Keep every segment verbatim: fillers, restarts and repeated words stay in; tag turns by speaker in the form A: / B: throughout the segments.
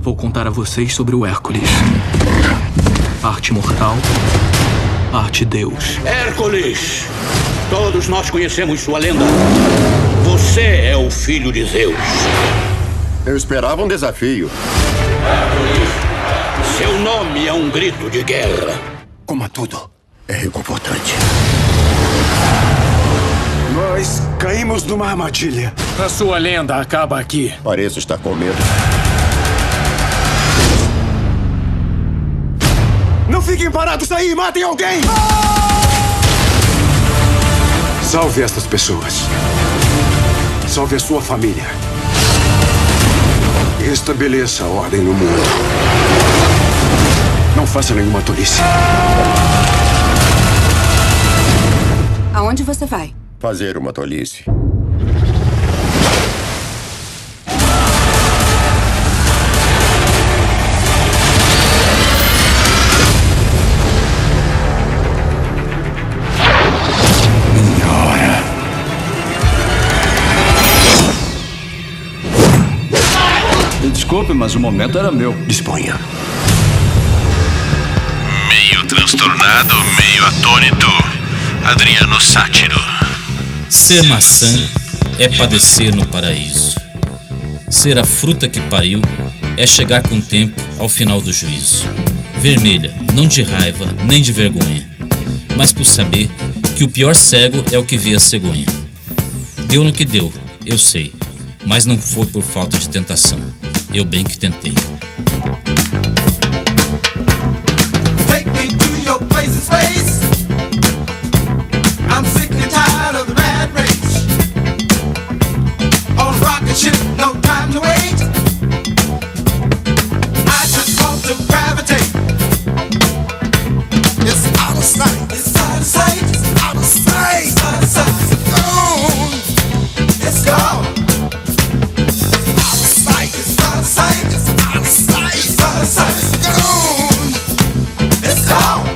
A: Vou contar a vocês sobre o Hércules. Arte mortal, arte deus.
B: Hércules! Todos nós conhecemos sua lenda. Você é o filho de Zeus.
C: Eu esperava um desafio.
B: Hércules, seu nome é um grito de guerra.
C: Como tudo é reconfortante.
D: Nós caímos numa armadilha.
E: A sua lenda acaba aqui.
C: Pareço estar com medo.
D: Não fiquem parados aí! Matem alguém! Salve essas pessoas. Salve a sua família. E estabeleça a ordem no mundo. Não faça nenhuma tolice.
F: Aonde você vai?
C: Fazer uma tolice.
G: Desculpe, mas o momento era meu.
D: Disponha.
H: Meio transtornado, meio atônito. Adriano Sátiro.
I: Ser maçã é padecer no paraíso. Ser a fruta que pariu é chegar com o tempo ao final do juízo. Vermelha, não de raiva nem de vergonha, mas por saber que o pior cego é o que vê a cegonha. Deu no que deu, eu sei, mas não foi por falta de tentação. Eu bem que tentei.
J: Take me to your place in space. I'm sick and tired of the rat race. On a rocket ship, no time to wait. I just want to gravitate. It's out of sight. It's out of sight. It's out of sight. It's out of sight. It's gone. It's gone. It's out of sight, it's out of sight, it's out of sight, it's gone, it's gone.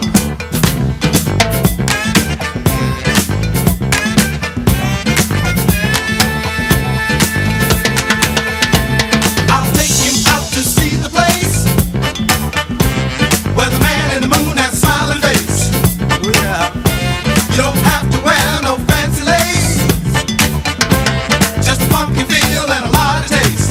J: I'll take you out to see the place where the man in the moon has a smiling face. Yeah. You don't have to wear no fancy lace, just a funky feel and a lot of taste.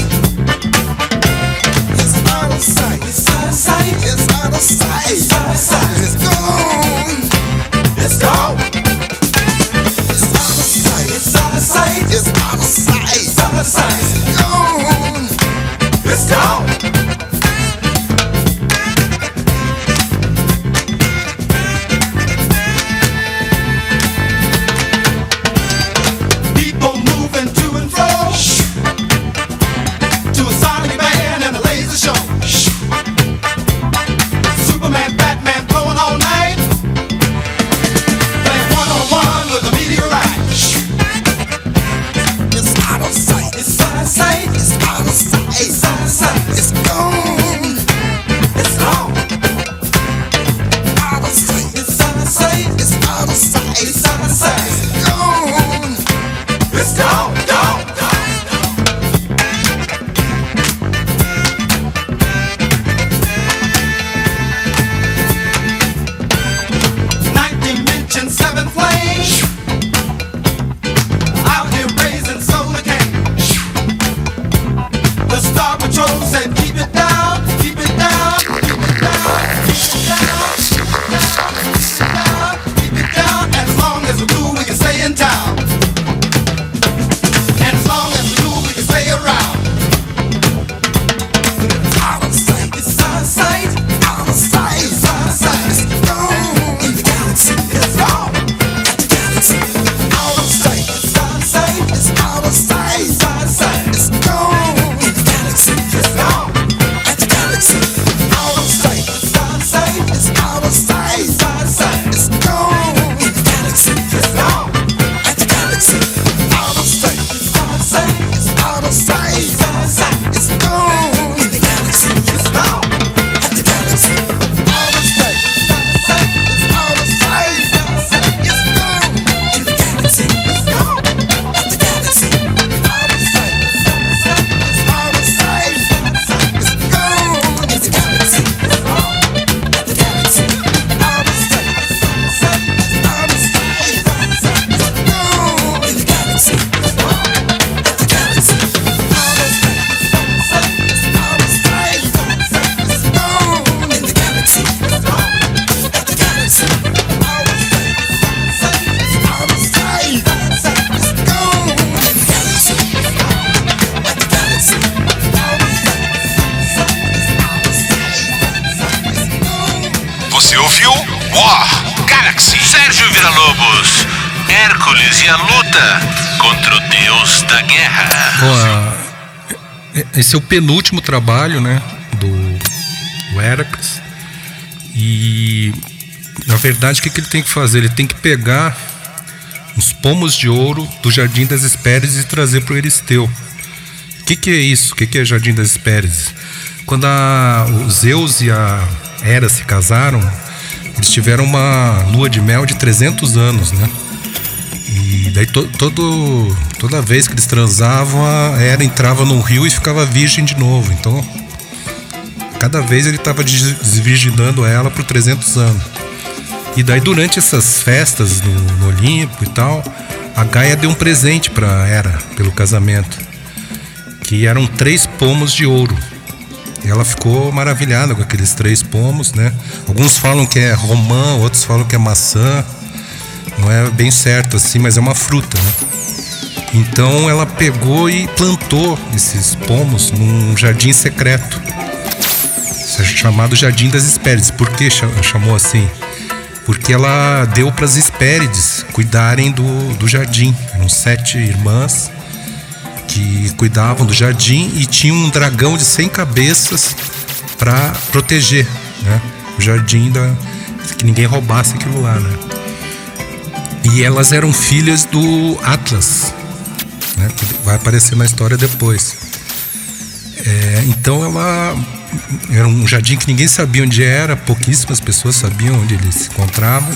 J: It's out of sight, it's out of sight, it's out of sight, it's gone, it's gone. It's out of sight, it's out of sight, it's out of sight, it's out of sight, it's gone, it's gone. People moving to and fro to a sonic band and a laser show. Superman, Batman, blowing all night. Playing one on one with a meteorite. It's out of sight. It's out of sight. It's out of sight. It's out of sight. It's gone. It's gone. Out of sight. It's out of sight. It's out of sight. It's out of sight. It's gone. It's gone. Gone. Ninth dimension, seven flames. Out here raising solar cane. The Star Patrol said keep it down, keep it down, keep it down, keep it down, keep it down, keep it down, keep it down. As long as we do, we can stay in town. And as long as we do, we can stay around. It's out of sight, it's out of sight, out of sight, it's out of sight. It's gone in the galaxy, it's gone at the galaxy. Out of sight, it's out of sight, it's out of sight, it's out of sight. It's gone in the galaxy, it's gone at the galaxy. Out of sight, it's out of sight, it's out of sight, it's out of sight. It's gone in the galaxy, it's gone at the galaxy. Out of sight, it's out of sight, it's out of sight, it's out of sight. It's gone in the galaxy, it's gone at the galaxy. Out of sight, it's out of sight, it's out of sight, it's out of sight. It's gone in the galaxy, it's gone at the galaxy. Out of sight, it's out of sight, it's out of sight, it's out of sight. It's gone.
H: War Galaxy. Sérgio Villa-Lobos. Hércules e a luta contra o deus da guerra.
K: Bom, esse é o penúltimo trabalho, né, do, do Hércules. E na verdade o que, que ele tem que fazer? Ele tem que pegar uns pomos de ouro do Jardim das Hespérides e trazer para o Euristeu. O que, que é isso? O que, que é Jardim das Hespérides? Quando a, o Zeus e a Hera se casaram, eles tiveram uma lua de mel de trezentos anos, né? E daí to, todo, toda vez que eles transavam, a Hera entrava num rio e ficava virgem de novo. Então, cada vez ele estava desvirginando ela por trezentos anos. E daí durante essas festas no, no Olimpo e tal, a Gaia deu um presente para Hera pelo casamento, que eram três pomos de ouro. E ela ficou maravilhada com aqueles três pomos, né? Alguns falam que é romã, outros falam que é maçã. Não é bem certo assim, mas é uma fruta, né? Então ela pegou e plantou esses pomos num jardim secreto, chamado Jardim das Hespérides. Por que chamou assim? Porque ela deu para as Hespérides cuidarem do, do jardim. Eram sete irmãs que cuidavam do jardim e tinha um dragão de cem cabeças para proteger, né, o jardim, da, que ninguém roubasse aquilo lá, né? E elas eram filhas do Atlas, né, que vai aparecer na história depois. É, então ela era um jardim que ninguém sabia onde era, pouquíssimas pessoas sabiam onde eles se encontravam.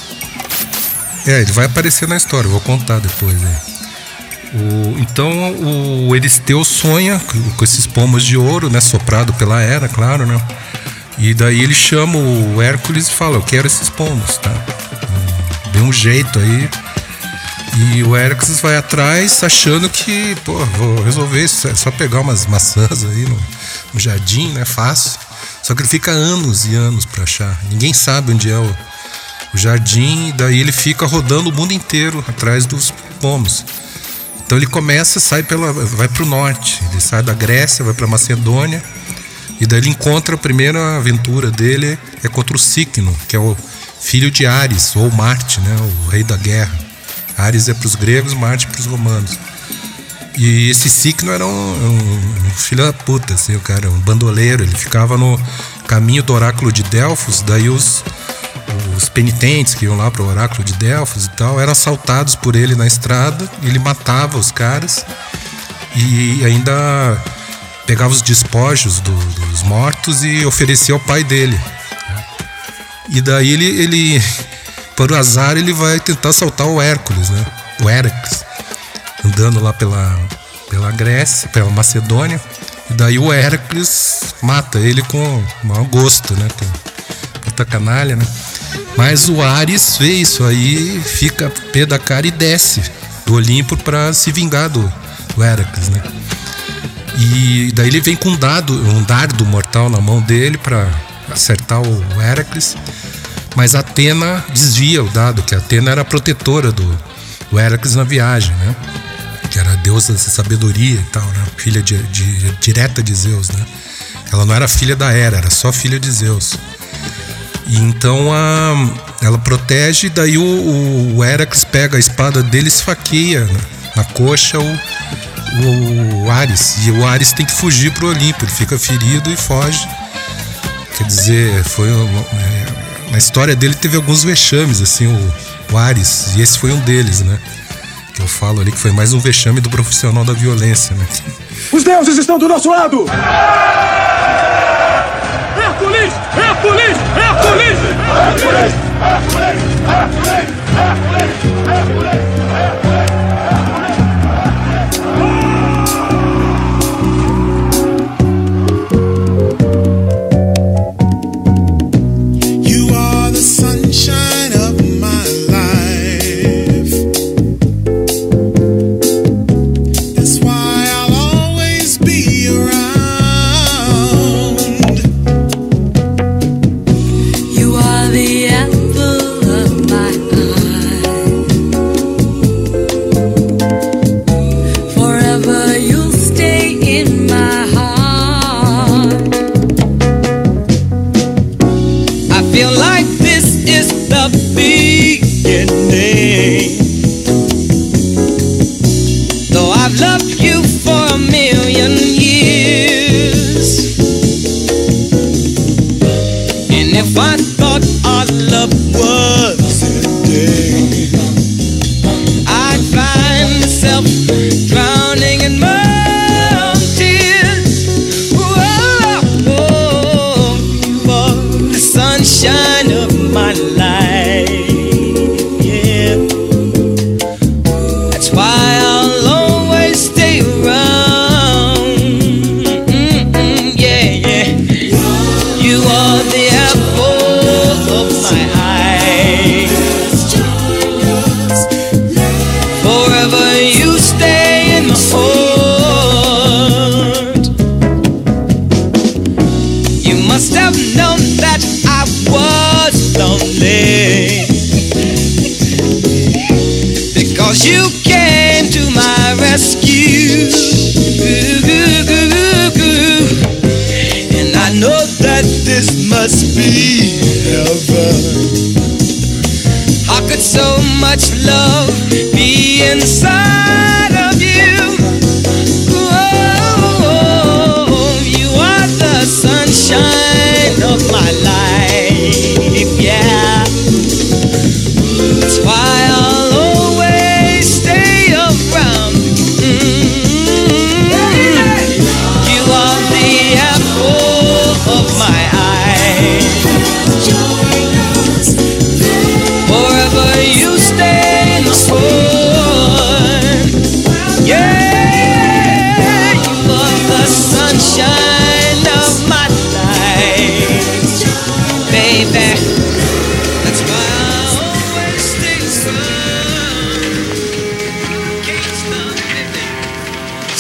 K: É, ele vai aparecer na história, vou contar depois aí. O, então o Euristeu sonha com, com esses pomos de ouro, né, soprado pela Hera, claro, né? E daí ele chama o Hércules e fala: eu quero esses pomos, tá? Dê um jeito aí. E o Hércules vai atrás achando que, pô, vou resolver isso, é só pegar umas maçãs aí no, no jardim, né? Fácil. Só que ele fica anos e anos pra achar. Ninguém sabe onde é o, o jardim, e daí ele fica rodando o mundo inteiro atrás dos pomos. Então ele começa, sai pela, vai pro norte. Ele sai da Grécia, vai pra Macedônia. E daí ele encontra a primeira aventura dele é contra o Cicno, que é o filho de Ares, ou Marte, né? O rei da guerra. Ares é para os gregos, Marte para os romanos. E esse Cicno era um, um, um filho da puta, assim, o cara, um bandoleiro. Ele ficava no caminho do oráculo de Delfos. Daí os, os penitentes que iam lá para o oráculo de Delfos e tal eram assaltados por ele na estrada. Ele matava os caras e ainda pegava os despojos do, dos mortos e oferecia ao pai dele. E daí ele, ele por azar, ele vai tentar assaltar o Hércules, né? O Hércules, andando lá pela, pela Grécia, pela Macedônia. E daí o Hércules mata ele com mau gosto, né? Que puta canalha, né? Mas o Ares vê isso aí, fica pé da cara e desce do Olimpo pra se vingar do, do Hércules, né? E daí ele vem com um dado, um dardo mortal na mão dele pra acertar o Hércules. Mas Atena desvia o dado, que a Atena era a protetora do, do Hércules na viagem, né? Que era a deusa da sabedoria e tal, né? Filha de, de, direta de Zeus, né? Ela não era filha da Hera, era só filha de Zeus. E então a, ela protege, e daí o, o Hércules pega a espada dele e esfaqueia, né, na coxa o, o, o Ares. E o Ares tem que fugir pro Olimpo, ele fica ferido e foge. Quer dizer, foi uma, na história dele teve alguns vexames, assim, o, o Ares, e esse foi um deles, né? Que eu falo ali que foi mais um vexame do profissional da violência, né?
L: Os deuses estão do nosso lado! Hércules! Hércules! Hércules! Hércules! Hércules! Hércules! Hércules! Hércules!
J: Sunshine of my life. That's why I'll always be around. You are the apple of my eye.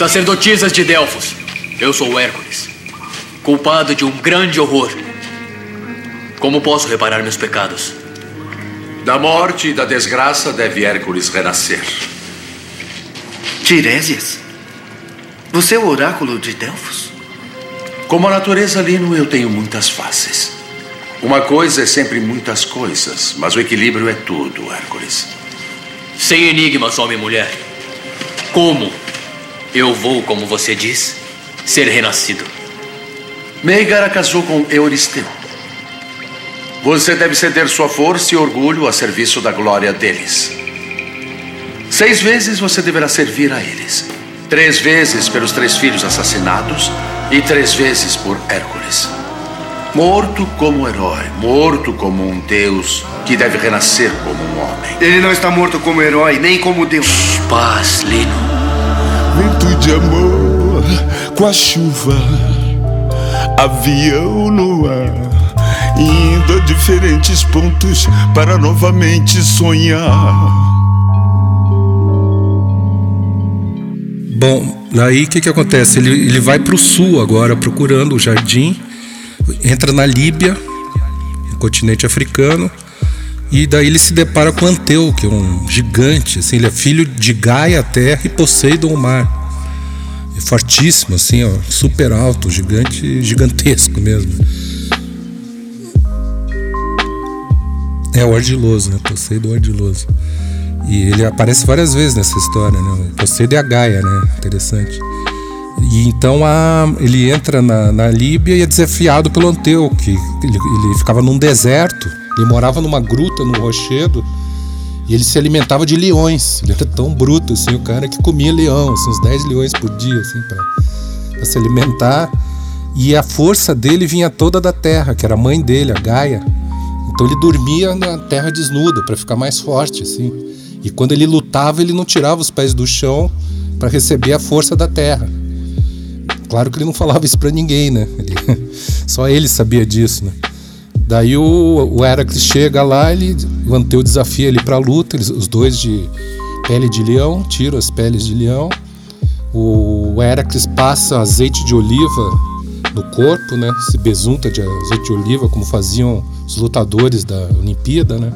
M: Sacerdotisas de Delfos, eu sou Hércules, culpado de um grande horror. Como posso reparar meus pecados?
N: Da morte e da desgraça deve Hércules renascer.
O: Tiresias? Você é o oráculo de Delfos?
N: Como a natureza, Lino, eu tenho muitas faces. Uma coisa é sempre muitas coisas, mas o equilíbrio é tudo, Hércules.
M: Sem enigmas, homem e mulher. Como eu vou, como você diz, ser renascido?
N: Meigara casou com Euristeu. Você deve ceder sua força e orgulho a serviço da glória deles. Seis vezes você deverá servir a eles. Três vezes pelos três filhos assassinados e três vezes por Hércules. Morto como herói, morto como um deus que deve renascer como um homem.
O: Ele não está morto como herói, nem como deus.
M: Paz, Lino.
P: Vento de amor com a chuva, avião no ar, indo a diferentes pontos para novamente sonhar.
K: Bom, daí o que que acontece? Ele, ele vai pro sul agora procurando o jardim, entra na Líbia, no continente africano, e daí ele se depara com Anteu, que é um gigante, assim, ele é filho de Gaia, a terra, e Poseidon, o mar. É fortíssimo, assim, ó, super alto, gigante, gigantesco mesmo. É o ardiloso, né? Poseidon o ardiloso. E ele aparece várias vezes nessa história, né? O Poseidon é a Gaia, né? Interessante. E então a, ele entra na, na Líbia e é desafiado pelo Anteu, que ele, ele ficava num deserto, ele morava numa gruta, num rochedo, e ele se alimentava de leões. Ele era tão bruto, assim, o cara que comia leão, assim, uns dez leões por dia, assim, pra, pra se alimentar. E a força dele vinha toda da terra, que era a mãe dele, a Gaia. Então ele dormia na terra desnuda, pra ficar mais forte, assim. E quando ele lutava, ele não tirava os pés do chão pra receber a força da terra. Claro que ele não falava isso pra ninguém, né? Ele, só ele sabia disso, né? Daí o, o Hércules chega lá, ele, o Anteu desafia ele pra luta, eles, os dois de pele de leão, tiram as peles de leão. O, o Hércules passa azeite de oliva no corpo, né? Se besunta de azeite de oliva, como faziam os lutadores da Olimpíada, né?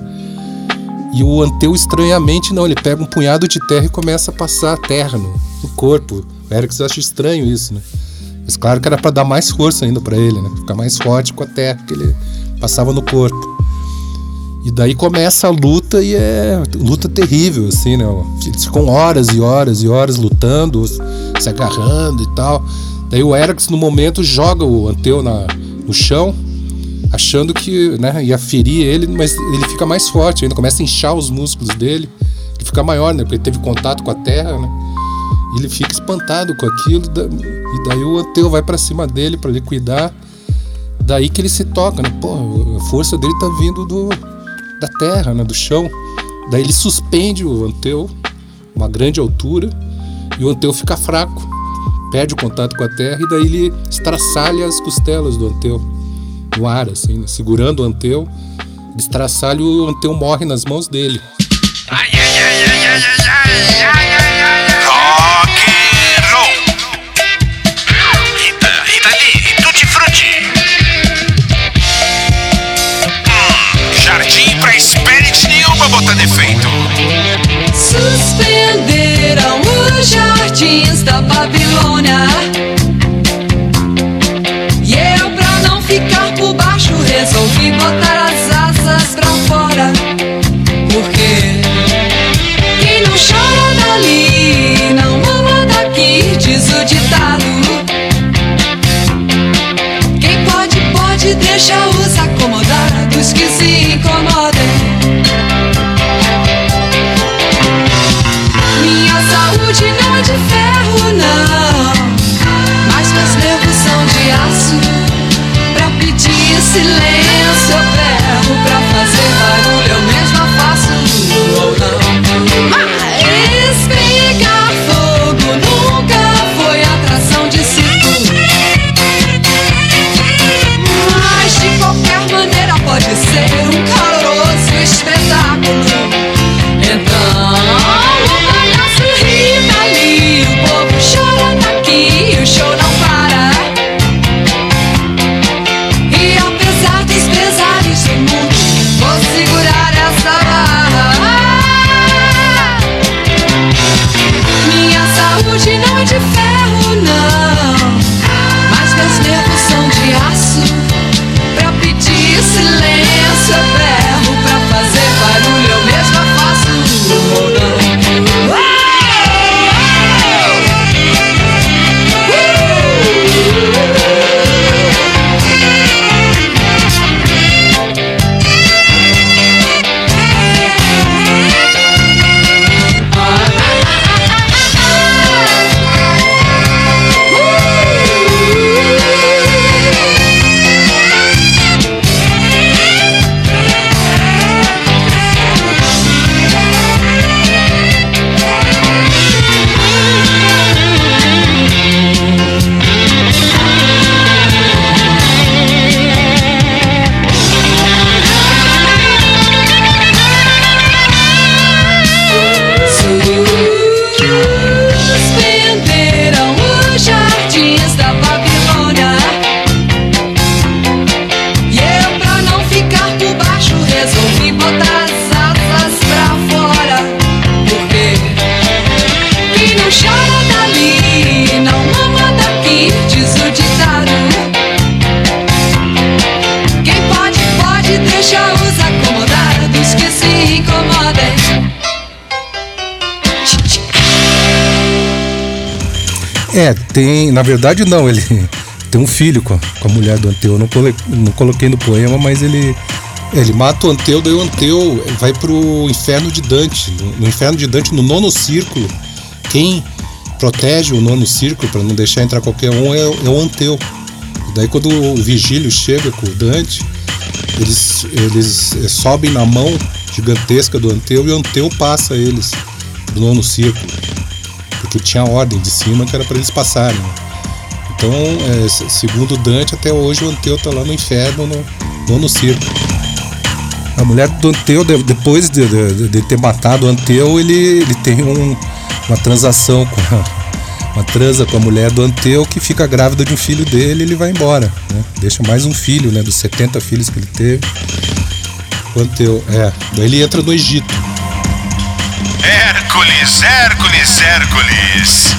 K: E o Anteu, estranhamente, não, ele pega um punhado de terra e começa a passar a terra no, no corpo. O Hércules acha estranho isso, né? Mas claro que era pra dar mais força ainda pra ele, né? Ficar mais forte com a terra que ele passava no corpo. E daí começa a luta e é luta terrível, assim, né? Eles ficam horas e horas e horas lutando, se agarrando e tal. Daí o Hércules, no momento, joga o Anteu na, no chão, achando que, né, ia ferir ele, mas ele fica mais forte ainda, começa a inchar os músculos dele, que fica maior, né? Porque ele teve contato com a terra, né? E ele fica espantado com aquilo, e daí o Anteu vai pra cima dele pra ele cuidar. Daí que ele se toca, né? Pô, a força dele tá vindo do, da terra, né? Do chão. Daí ele suspende o Anteu, uma grande altura, e o Anteu fica fraco, perde o contato com a terra, e daí ele estraçalha as costelas do Anteu no ar, assim, né? Segurando o Anteu, ele estraçalha e o Anteu morre nas mãos dele.
H: Ai, ai, ai, ai, ai, ai, ai, ai, ai. Rock and roll. Rita, Rita Lee, tutti frutti. Hum, jardim pra Spirit nenhuma botar defeito.
J: Suspenderam os jardins da Babilônia, e eu, pra não ficar por baixo, resolvi botar as asas pra fora. Porque quem não chora dali não mama daqui, diz o ditado. Quem pode, pode, deixa os acomodados que se incomodem. Minha saúde não é de ferro, não, mas meus nervos são de aço. Pra pedir silêncio eu berro, pra fazer barulho eu mesma faço ou não. Mas show não para. E apesar dos pesares do mundo, vou segurar essa barra. Minha saúde não é de ferro, não, mas meus nervos são de aço. Pra pedir silêncio eu berro, pra fazer barulho eu mesma faço. Oh, não. Uh!
K: É, tem, na verdade não, ele tem um filho com a, com a mulher do Anteu. Eu não, cole, não coloquei no poema, mas ele, ele mata o Anteu, daí o Anteu vai pro inferno de Dante. No, no inferno de Dante, no nono círculo, quem protege o nono círculo para não deixar entrar qualquer um é, é o Anteu. E daí quando o Vigílio chega com o Dante, eles, eles sobem na mão gigantesca do Anteu e o Anteu passa eles do nono círculo, porque tinha ordem de cima que era para eles passarem. Então, é, segundo Dante, até hoje o Anteu está lá no inferno, no nono círculo. A mulher do Anteu, depois de, de, de ter matado o Anteu, ele, ele tem um, uma transação com a, uma transa com a mulher do Anteu, que fica grávida de um filho dele e ele vai embora, né? Deixa mais um filho, né, dos setenta filhos que ele teve. O Anteu, é, daí ele entra no Egito.
H: Hércules, Hércules, Hércules,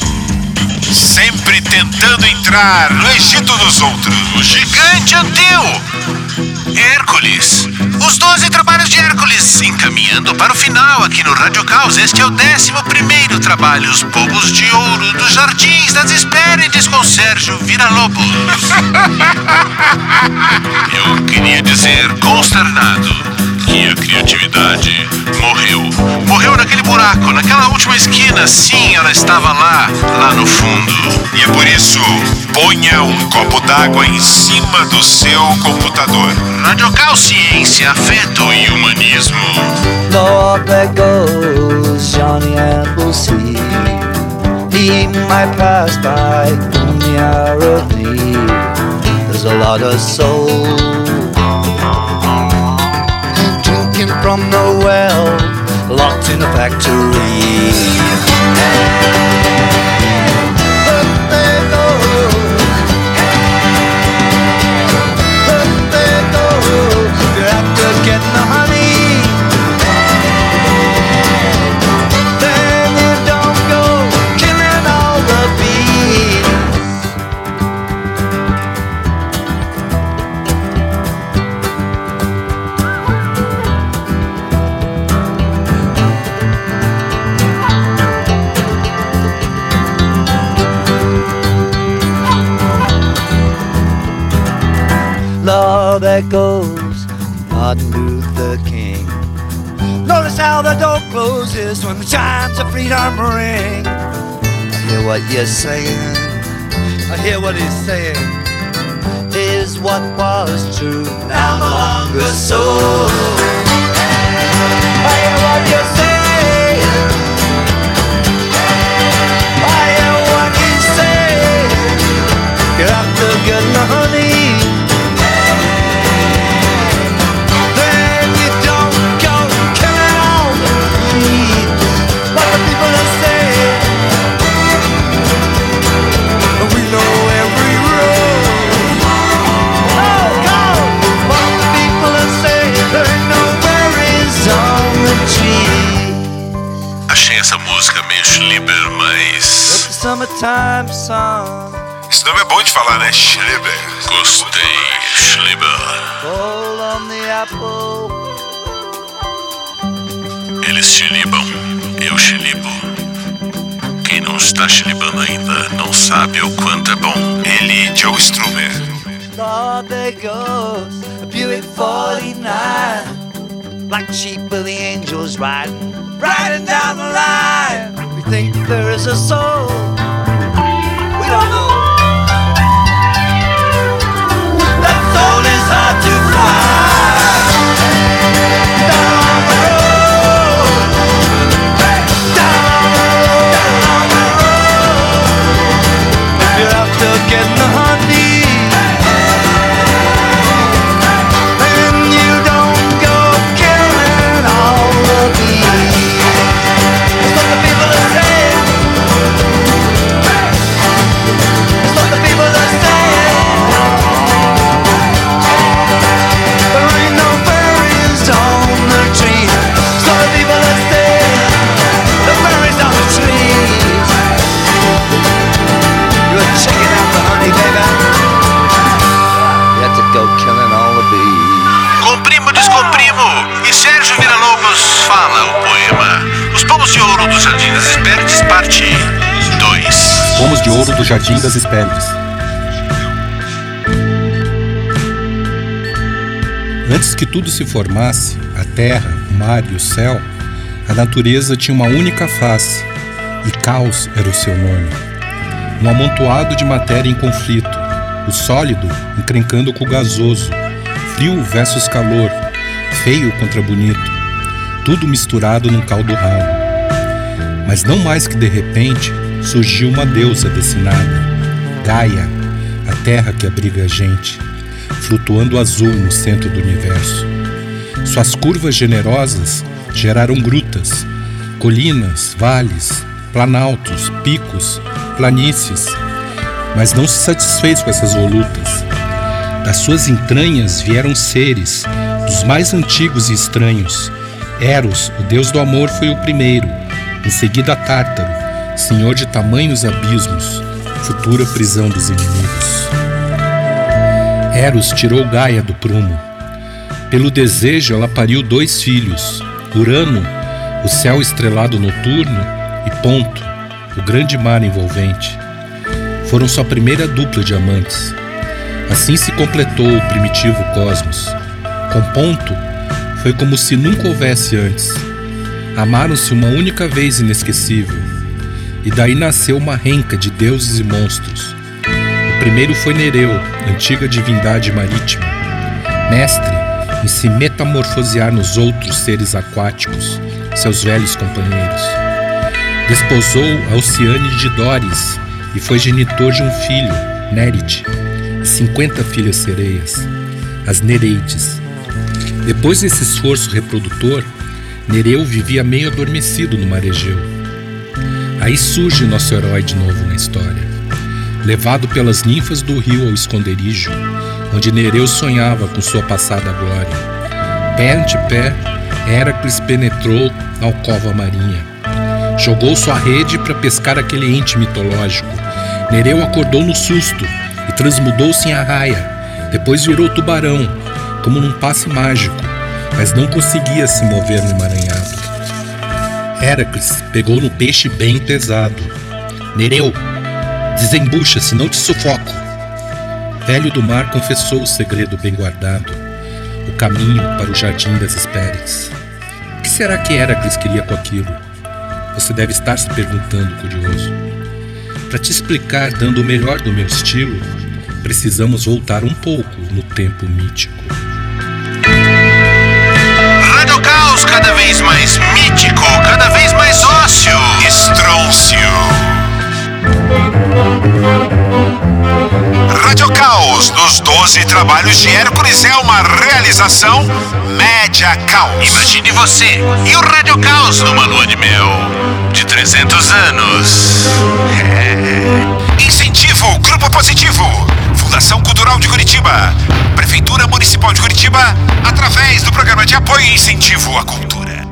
H: sempre tentando entrar no Egito dos outros. O gigante Anteu. Hércules, os doze trabalhos de Hércules, encaminhando para o final aqui no Rádio Caos. Este é o décimo primeiro trabalho, Os Bobos de Ouro dos Jardins das Hespérides, com Sérgio Villa-Lobos. Eu queria dizer, consternado, que a criatividade morreu. Morreu naquele buraco, naquela última esquina. Sim, ela estava lá, lá no fundo.
Q: E é por isso, ponha um copo d'água em cima do seu computador.
H: Radiocal Ciência, Afeto e Humanismo.
R: Lord, there goes Johnny Appleseed. He might pass by in the hour of need. There's a lot of soul drinking from the well, locked in a factory. But there goes, but there goes, you have to get the honey. Then you don't go killing all the bees. Lord, there goes Martin Luther King. Notice how the door closes when the chimes of freedom ring. I hear what you're saying, I hear what he's saying. Is what was true now no longer so. I hear what you're saying, I hear what he's saying. You have to get the honey. time song.
Q: Esse nome é bom de falar, né? Schliber. Gostei, Schliber.
R: Fall on the apple.
Q: Eles chilibam, eu chilibo. Quem não está chilibando ainda não sabe o quanto é bom. Ele, Joe Strummer.
R: Lord, there goes a Buick forty-nine. Black sheep with the angels riding, riding down the line. We think there is a soul. We don't know. That soul is hard to find. Down the road. Down the road. Down the road. If you're after getting the honey,
H: Comprimo, descomprimo e Sérgio Villa-Lobos fala o poema Os Pomos de Ouro do Jardim das Hespérides, parte dois.
K: Pomos de Ouro do Jardim das Hespérides. Antes que tudo se formasse, a terra, o mar e o céu, a natureza tinha uma única face, e caos era o seu nome. Um amontoado de matéria em conflito, o sólido encrencando com o gasoso, frio versus calor, feio contra bonito, tudo misturado num caldo raro. Mas não mais que de repente surgiu uma deusa desse nada, Gaia, a terra que abriga a gente, flutuando azul no centro do universo. Suas curvas generosas geraram grutas, colinas, vales, planaltos, picos, planícies, mas não se satisfez com essas volutas. Das suas entranhas vieram seres, dos mais antigos e estranhos. Eros, o deus do amor, foi o primeiro, em seguida Tártaro, senhor de tamanhos abismos, futura prisão dos inimigos. Eros tirou Gaia do prumo. Pelo desejo ela pariu dois filhos, Urano, o céu estrelado noturno, e Ponto, o grande mar envolvente. Foram sua primeira dupla de amantes. Assim se completou o primitivo cosmos. Com Ponto, foi como se nunca houvesse antes. Amaram-se uma única vez inesquecível. E daí nasceu uma renca de deuses e monstros. O primeiro foi Nereu, antiga divindade marítima, mestre em se metamorfosear nos outros seres aquáticos, seus velhos companheiros. Desposou Alcione de Dores e foi genitor de um filho, Nérite, e cinquenta filhas sereias, as Nereides. Depois desse esforço reprodutor, Nereu vivia meio adormecido no mar Egeu. Aí surge nosso herói de novo na história, levado pelas ninfas do rio ao esconderijo, onde Nereu sonhava com sua passada glória. Pé ante pé, Héracles penetrou na alcova marinha. Jogou sua rede para pescar aquele ente mitológico. Nereu acordou no susto e transmudou-se em arraia. Depois virou tubarão, como num passe mágico, mas não conseguia se mover no emaranhado. Héracles pegou no peixe bem pesado. Nereu, desembucha, senão te sufoco. Velho do mar confessou o segredo bem guardado, o caminho para o Jardim das Hespérides. O que será que Héracles queria com aquilo? Você deve estar se perguntando, curioso. Para te explicar, dando o melhor do meu estilo, precisamos voltar um pouco no tempo mítico.
H: Rádio Caos, cada vez mais mítico, cada vez mais ósseo. Estrôncio. Rádio Caos, dos doze trabalhos de Hércules, é uma realização Média Caos. Imagine você e o Rádio Caos numa lua de mel de trezentos anos. É. Incentivo Grupo Positivo, Fundação Cultural de Curitiba, Prefeitura Municipal de Curitiba, através do Programa de Apoio e Incentivo à Cultura.